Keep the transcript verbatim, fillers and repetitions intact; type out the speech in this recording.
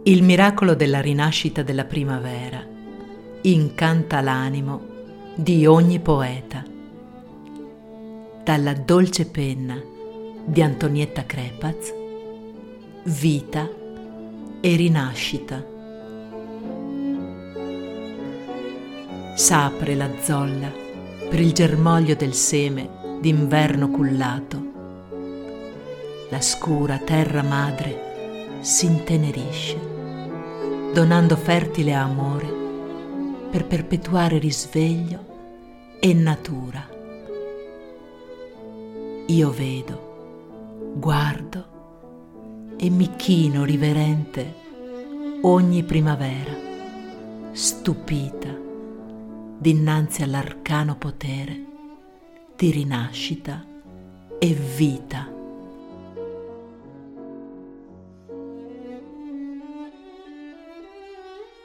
Il miracolo della rinascita della primavera incanta l'animo di ogni poeta. Dalla dolce penna di Antonietta Crepaz, Vita e rinascita. S'apre la zolla per il germoglio del seme d'inverno cullato. La scura terra madre s'intenerisce, donando fertile amore per perpetuare risveglio e natura. Io vedo, guardo e mi chino riverente ogni primavera, stupita dinanzi all'arcano potere di rinascita e vita.